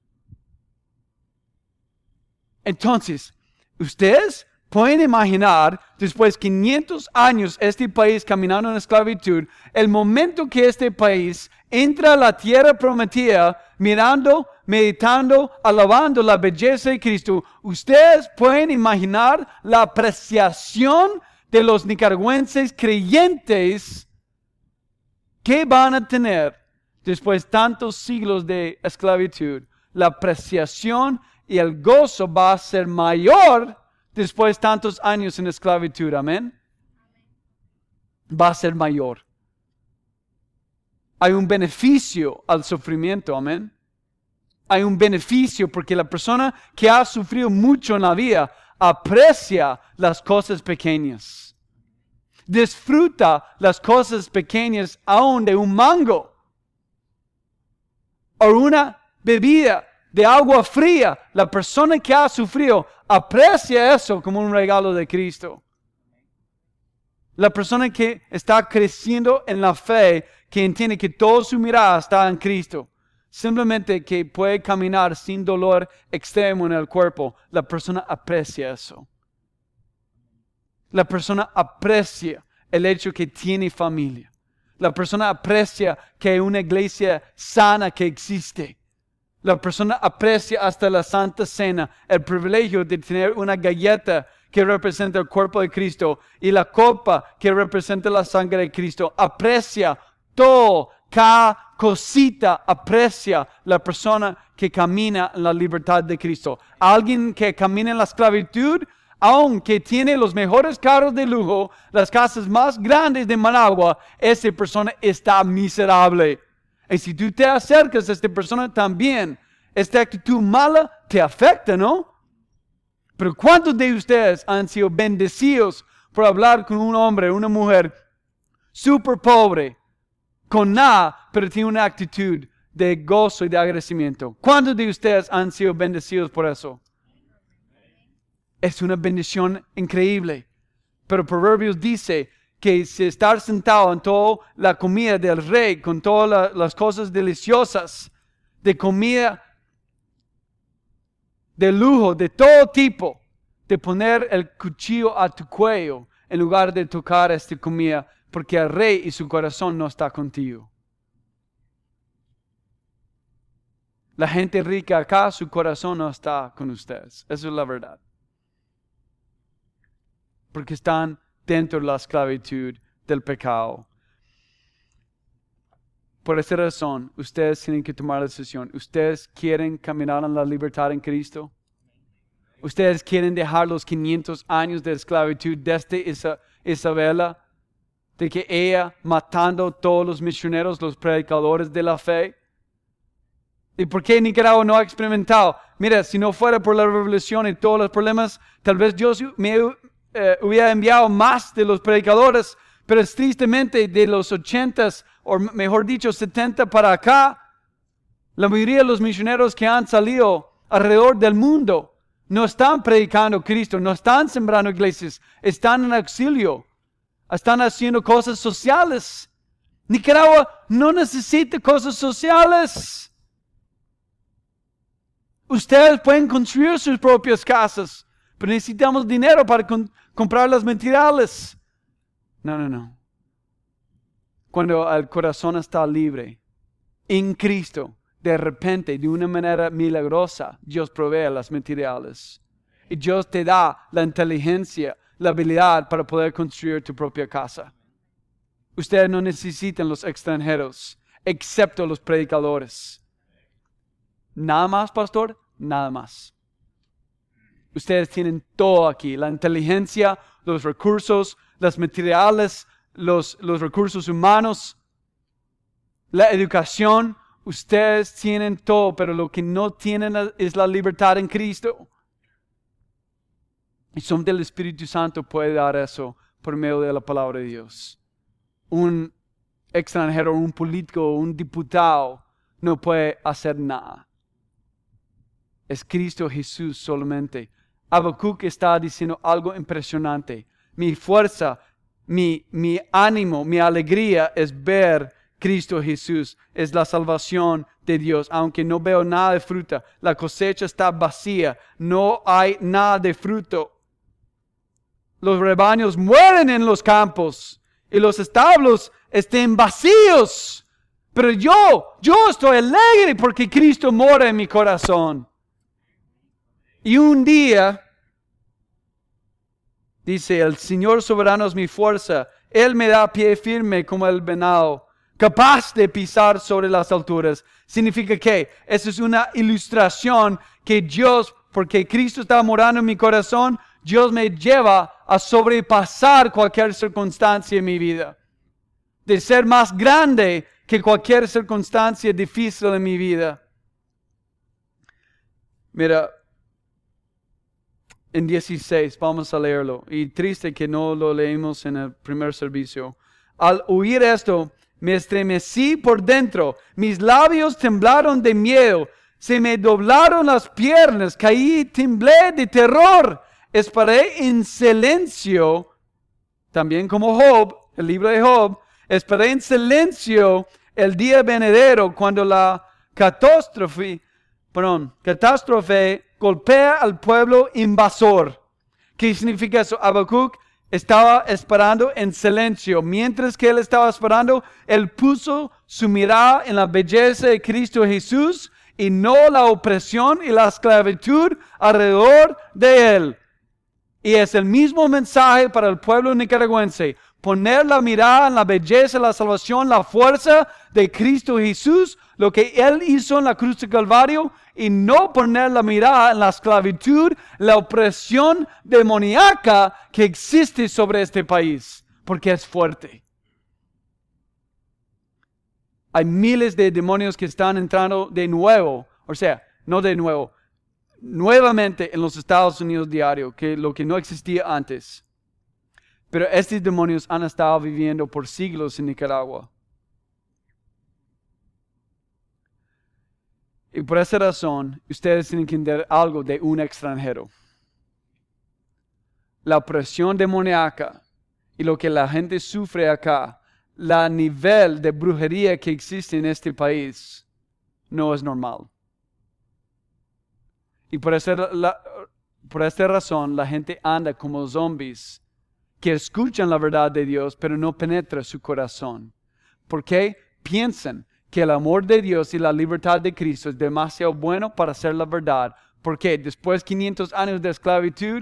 Entonces, ustedes pueden imaginar, después de 500 años, este país caminando en esclavitud, el momento que este país entra a la tierra prometida, mirando, meditando, alabando la belleza de Cristo. Ustedes pueden imaginar la apreciación de los nicaragüenses creyentes que van a tener después de tantos siglos de esclavitud. La apreciación y el gozo va a ser mayor después de tantos años en esclavitud. Amén. Va a ser mayor. Hay un beneficio al sufrimiento. Amén. Hay un beneficio porque la persona que ha sufrido mucho en la vida aprecia las cosas pequeñas. Disfruta las cosas pequeñas aún de un mango o una bebida de agua fría. La persona que ha sufrido aprecia eso como un regalo de Cristo. La persona que está creciendo en la fe, que entiende que toda su mirada está en Cristo, simplemente que puede caminar sin dolor extremo en el cuerpo, la persona aprecia eso. La persona aprecia el hecho que tiene familia. La persona aprecia que hay una iglesia sana que existe. La persona aprecia hasta la Santa Cena el privilegio de tener una galleta que representa el cuerpo de Cristo y la copa que representa la sangre de Cristo. Aprecia todo, cada cosita aprecia la persona que camina en la libertad de Cristo. Alguien que camina en la esclavitud, aunque tiene los mejores carros de lujo, las casas más grandes de Managua, esa persona está miserable. Y si tú te acercas a esta persona también, esta actitud mala te afecta, ¿no? Pero ¿cuántos de ustedes han sido bendecidos por hablar con un hombre, una mujer súper pobre, con nada, pero tiene una actitud de gozo y de agradecimiento? ¿Cuántos de ustedes han sido bendecidos por eso? Es una bendición increíble. Pero Proverbios dice que si estar sentado en toda la comida del rey, con todas las cosas deliciosas, de comida, de lujo, de todo tipo, de poner el cuchillo a tu cuello en lugar de tocar esta comida, porque el rey y su corazón no está contigo. La gente rica acá, su corazón no está con ustedes. Eso es la verdad. Porque están dentro de la esclavitud del pecado. Por esa razón, ustedes tienen que tomar la decisión. ¿Ustedes quieren caminar en la libertad en Cristo? ¿Ustedes quieren dejar los 500 años de esclavitud desde Isabela? De que ella matando a todos los misioneros, los predicadores de la fe. ¿Y por qué Nicaragua no ha experimentado? Mira, si no fuera por la revolución y todos los problemas, tal vez Dios me hubiera enviado más de los predicadores, pero es tristemente de los 80s, o mejor dicho 70 para acá, la mayoría de los misioneros que han salido alrededor del mundo no están predicando Cristo, no están sembrando iglesias, están en auxilio, están haciendo cosas sociales. Nicaragua no necesita cosas sociales. Ustedes pueden construir sus propias casas, pero necesitamos dinero para comprar las materiales. No. Cuando el corazón está libre en Cristo, de repente, de una manera milagrosa, Dios provee las materiales. Y Dios te da la inteligencia, la habilidad para poder construir tu propia casa. Ustedes no necesitan los extranjeros, excepto los predicadores. Nada más, pastor, nada más. Ustedes tienen todo aquí, la inteligencia, los recursos, las materiales, los recursos humanos, la educación. Ustedes tienen todo, pero lo que no tienen es la libertad en Cristo. Y solo el Espíritu Santo puede dar eso por medio de la palabra de Dios. Un extranjero, un político, un diputado no puede hacer nada. Es Cristo Jesús solamente. Habacuc está diciendo algo impresionante. Mi fuerza, mi ánimo, mi alegría es ver Cristo Jesús. Es la salvación de Dios. Aunque no veo nada de fruta, la cosecha está vacía. No hay nada de fruto. Los rebaños mueren en los campos y los establos estén vacíos. Pero yo estoy alegre porque Cristo mora en mi corazón. Y un día, dice, el Señor soberano es mi fuerza. Él me da pie firme como el venado, capaz de pisar sobre las alturas. Significa que esa es una ilustración que Dios, porque Cristo está morando en mi corazón, Dios me lleva a sobrepasar cualquier circunstancia en mi vida. De ser más grande que cualquier circunstancia difícil en mi vida. Mira, en 16, vamos a leerlo. Y triste que no lo leímos en el primer servicio. Al oír esto, me estremecí por dentro. Mis labios temblaron de miedo. Se me doblaron las piernas. Caí y temblé de terror. Esperé en silencio. También como Job, el libro de Job. Esperé en silencio el día venidero cuando la catástrofe golpea al pueblo invasor. ¿Qué significa eso? Habacuc estaba esperando en silencio. Mientras que él estaba esperando, él puso su mirada en la belleza de Cristo Jesús y no la opresión y la esclavitud alrededor de él. Y es el mismo mensaje para el pueblo nicaragüense. Poner la mirada en la belleza, la salvación, la fuerza de Cristo Jesús, lo que Él hizo en la cruz de Calvario, y no poner la mirada en la esclavitud, la opresión demoníaca que existe sobre este país, porque es fuerte. Hay miles de demonios que están entrando de nuevo, o sea, no de nuevo, nuevamente en los Estados Unidos diario, que lo que no existía antes. Pero estos demonios han estado viviendo por siglos en Nicaragua. Y por esa razón, ustedes tienen que entender algo de un extranjero. La opresión demoníaca y lo que la gente sufre acá, el nivel de brujería que existe en este país, no es normal. Y por esta razón, la gente anda como zombies, que escuchan la verdad de Dios, pero no penetra su corazón. ¿Por qué? Piensan que el amor de Dios y la libertad de Cristo es demasiado bueno para ser la verdad. ¿Por qué? Después de 500 años de esclavitud,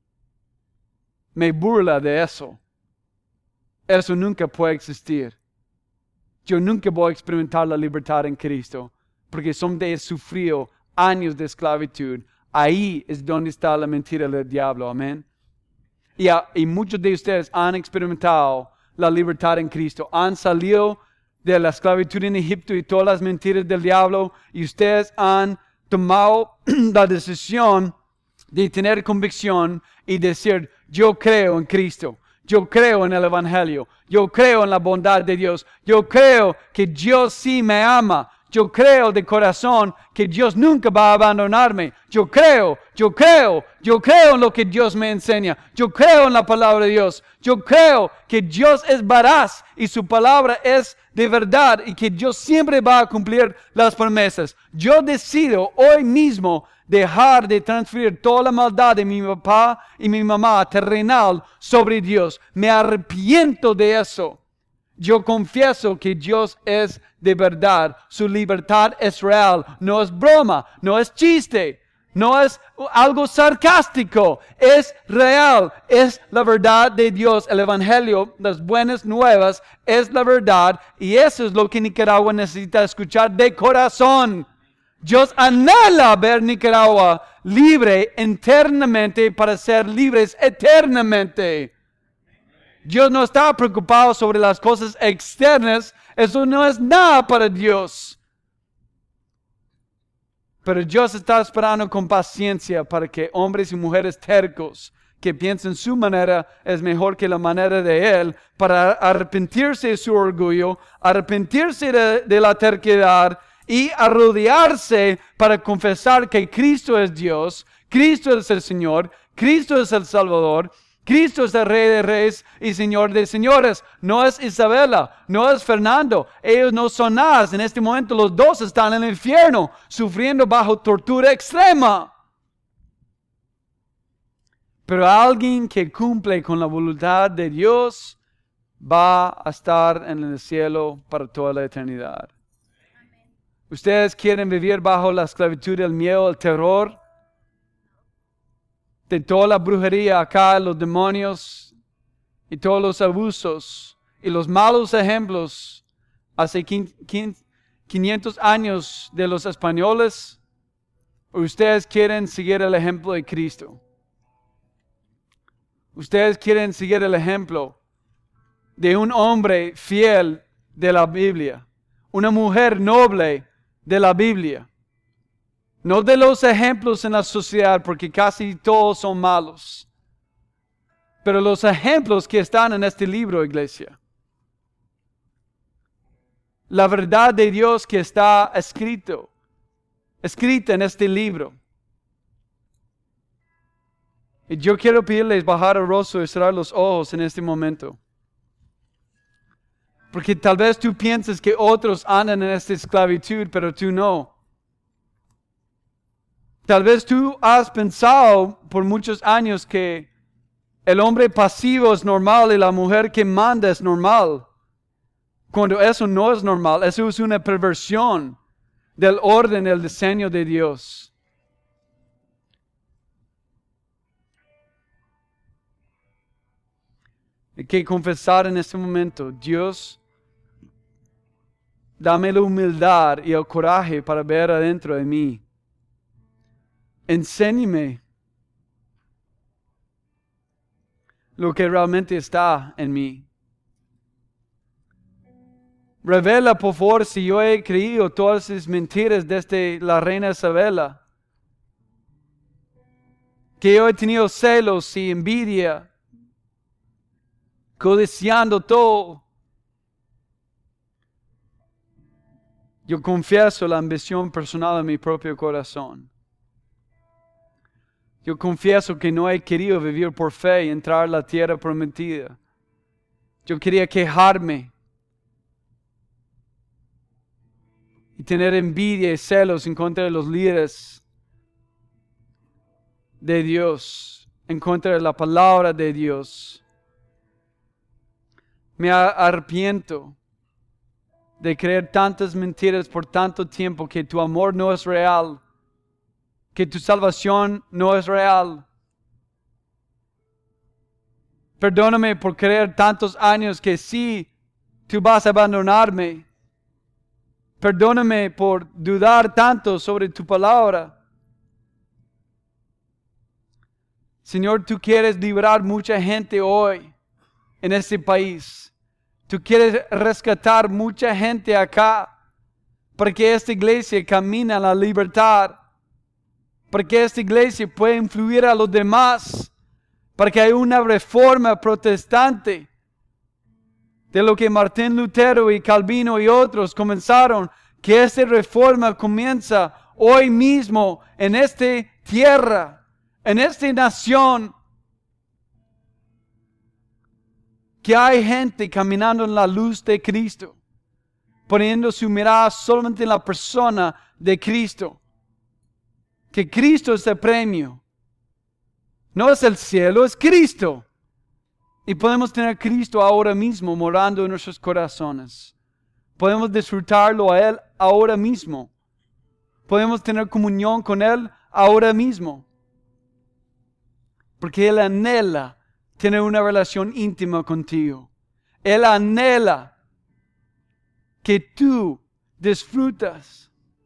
me burla de eso. Eso nunca puede existir. Yo nunca voy a experimentar la libertad en Cristo, porque someday he sufrido años de esclavitud. Ahí es donde está la mentira del diablo. Amén. Y muchos de ustedes han experimentado la libertad en Cristo. Han salido de la esclavitud en Egipto y todas las mentiras del diablo. Y ustedes han tomado la decisión de tener convicción y decir, yo creo en Cristo. Yo creo en el Evangelio. Yo creo en la bondad de Dios. Yo creo que Dios sí me ama. Yo creo de corazón que Dios nunca va a abandonarme. Yo creo en lo que Dios me enseña. Yo creo en la palabra de Dios. Yo creo que Dios es veraz y su palabra es de verdad y que Dios siempre va a cumplir las promesas. Yo decido hoy mismo dejar de transferir toda la maldad de mi papá y mi mamá terrenal sobre Dios. Me arrepiento de eso. Yo confieso que Dios es de verdad. Su libertad es real. No es broma, no es chiste, no es algo sarcástico. Es real. Es la verdad de Dios. El Evangelio, las buenas nuevas, es la verdad. Y eso es lo que Nicaragua necesita escuchar de corazón. Dios anhela ver Nicaragua libre internamente para ser libres eternamente. Dios no está preocupado sobre las cosas externas. Eso no es nada para Dios. Pero Dios está esperando con paciencia para que hombres y mujeres tercos que piensan su manera es mejor que la manera de Él, para arrepentirse de su orgullo, arrepentirse de la terquedad y arrodillarse para confesar que Cristo es Dios, Cristo es el Señor, Cristo es el Salvador, Cristo es el Rey de Reyes y Señor de Señores. No es Isabela, no es Fernando. Ellos no son nada. En este momento los dos están en el infierno, sufriendo bajo tortura extrema. Pero alguien que cumple con la voluntad de Dios va a estar en el cielo para toda la eternidad. ¿Ustedes quieren vivir bajo la esclavitud del miedo, el terror? De toda la brujería acá, los demonios y todos los abusos y los malos ejemplos hace 500 años de los españoles. Ustedes quieren seguir el ejemplo de Cristo. Ustedes quieren seguir el ejemplo de un hombre fiel de la Biblia, una mujer noble de la Biblia. No de los ejemplos en la sociedad, porque casi todos son malos. Pero los ejemplos que están en este libro, iglesia. La verdad de Dios que está escrita en este libro. Y yo quiero pedirles bajar el rostro y cerrar los ojos en este momento. Porque tal vez tú pienses que otros andan en esta esclavitud, pero tú no. Tal vez tú has pensado por muchos años que el hombre pasivo es normal y la mujer que manda es normal. Cuando eso no es normal, eso es una perversión del orden, del diseño de Dios. Hay que confesar en este momento, Dios, dame la humildad y el coraje para ver adentro de mí. Enséñame lo que realmente está en mí. Revela, por favor, si yo he creído todas esas mentiras desde la reina Isabela. Que yo he tenido celos y envidia, codiciando todo. Yo confieso la ambición personal en mi propio corazón. Yo confieso que no he querido vivir por fe y entrar a la tierra prometida. Yo quería quejarme y tener envidia y celos en contra de los líderes de Dios, en contra de la palabra de Dios. Me arrepiento de creer tantas mentiras por tanto tiempo, que tu amor no es real, que tu salvación no es real. Perdóname por creer tantos años que sí, tú vas a abandonarme. Perdóname por dudar tanto sobre tu palabra. Señor, tú quieres librar mucha gente hoy en este país. Tú quieres rescatar mucha gente acá para que esta iglesia camine a la libertad. Para que esta iglesia pueda influir a los demás, para que haya una reforma protestante de lo que Martín Lutero y Calvino y otros comenzaron, que esta reforma comienza hoy mismo en esta tierra, en esta nación, que hay gente caminando en la luz de Cristo, poniendo su mirada solamente en la persona de Cristo. Que Cristo es el premio. No es el cielo, es Cristo. Y podemos tener a Cristo ahora mismo morando en nuestros corazones. Podemos disfrutarlo a Él ahora mismo. Podemos tener comunión con Él ahora mismo. Porque Él anhela tener una relación íntima contigo. Él anhela que tú disfrutas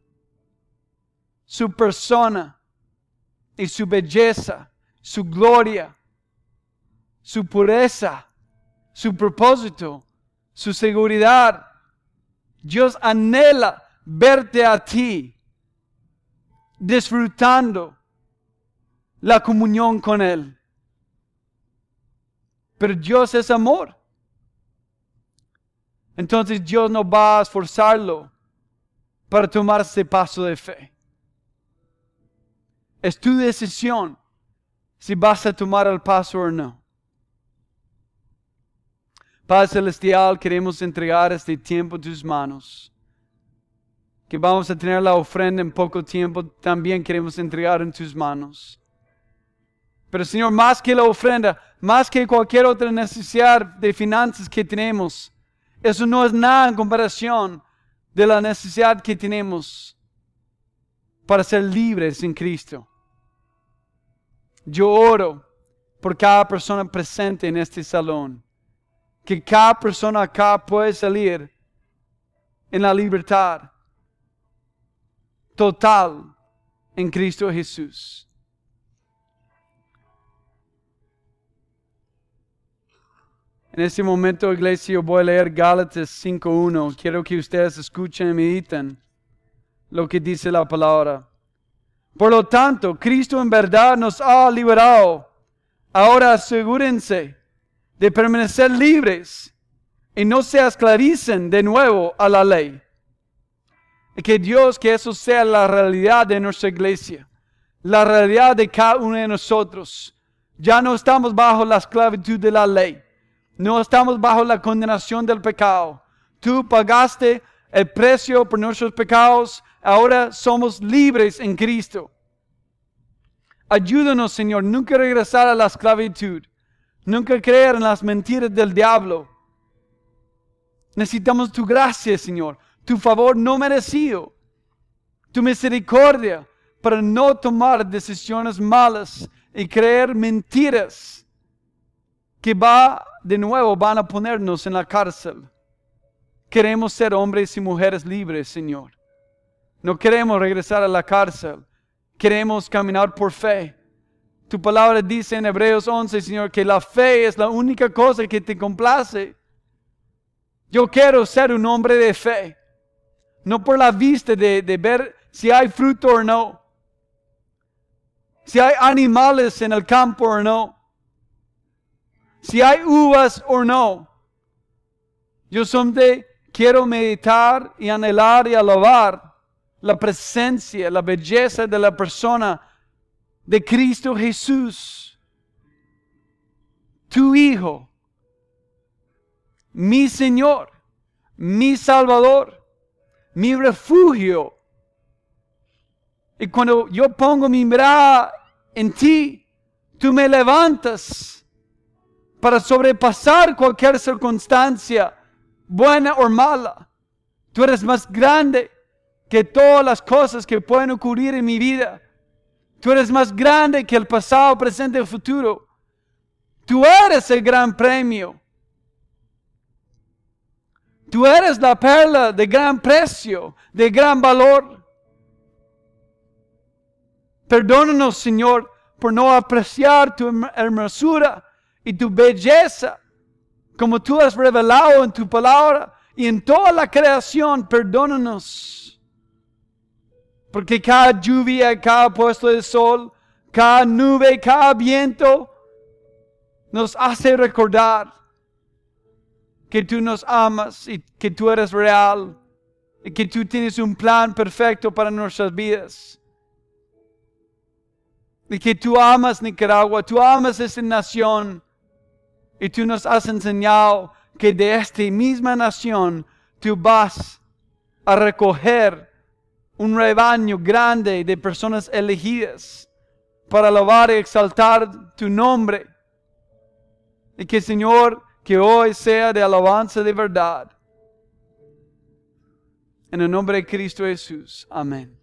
su persona y su belleza, su gloria, su pureza, su propósito, su seguridad. Dios anhela verte a ti disfrutando la comunión con Él. Pero Dios es amor. Entonces Dios no va a esforzarlo para tomar ese paso de fe. Es tu decisión si vas a tomar el paso o no. Padre Celestial, queremos entregar este tiempo en tus manos. Que vamos a tener la ofrenda en poco tiempo, también queremos entregar en tus manos. Pero Señor, más que la ofrenda, más que cualquier otra necesidad de finanzas que tenemos, eso no es nada en comparación de la necesidad que tenemos para ser libres en Cristo. Yo oro por cada persona presente en este salón, que cada persona acá puede salir en la libertad total en Cristo Jesús. En este momento, iglesia, yo voy a leer Gálatas 5:1. Quiero que ustedes escuchen y mediten lo que dice la palabra. Por lo tanto, Cristo en verdad nos ha liberado. Ahora asegúrense de permanecer libres y no se esclavicen de nuevo a la ley. Y que Dios, que eso sea la realidad de nuestra iglesia, la realidad de cada uno de nosotros. Ya no estamos bajo la esclavitud de la ley. No estamos bajo la condenación del pecado. Tú pagaste el precio por nuestros pecados. Ahora somos libres en Cristo. Ayúdanos, Señor, nunca regresar a la esclavitud. Nunca creer en las mentiras del diablo. Necesitamos tu gracia, Señor. Tu favor no merecido. Tu misericordia para no tomar decisiones malas y creer mentiras que de nuevo van a ponernos en la cárcel. Queremos ser hombres y mujeres libres, Señor. No queremos regresar a la cárcel. Queremos caminar por fe. Tu palabra dice en Hebreos 11, Señor, que la fe es la única cosa que te complace. Yo quiero ser un hombre de fe. No por la vista de ver si hay fruto o no. Si hay animales en el campo o no. Si hay uvas o no. Yo solamente quiero meditar y anhelar y alabar la presencia, la belleza de la persona de Cristo Jesús. Tu Hijo. Mi Señor. Mi Salvador. Mi refugio. Y cuando yo pongo mi mirada en ti, tú me levantas para sobrepasar cualquier circunstancia, buena o mala. Tú eres más grande que todas las cosas que pueden ocurrir en mi vida. Tú eres más grande que el pasado, presente y futuro. Tú eres el gran premio. Tú eres la perla de gran precio, de gran valor. Perdónanos, Señor, por no apreciar tu hermosura y tu belleza, como tú has revelado en tu palabra y en toda la creación. Perdónanos. Porque cada lluvia, cada puesto de sol, cada nube, cada viento nos hace recordar que tú nos amas y que tú eres real y que tú tienes un plan perfecto para nuestras vidas. Y que tú amas Nicaragua, tú amas esta nación y tú nos has enseñado que de esta misma nación tú vas a recoger un rebaño grande de personas elegidas para alabar y exaltar tu nombre. Y que, Señor, que hoy sea de alabanza de verdad. En el nombre de Cristo Jesús. Amén.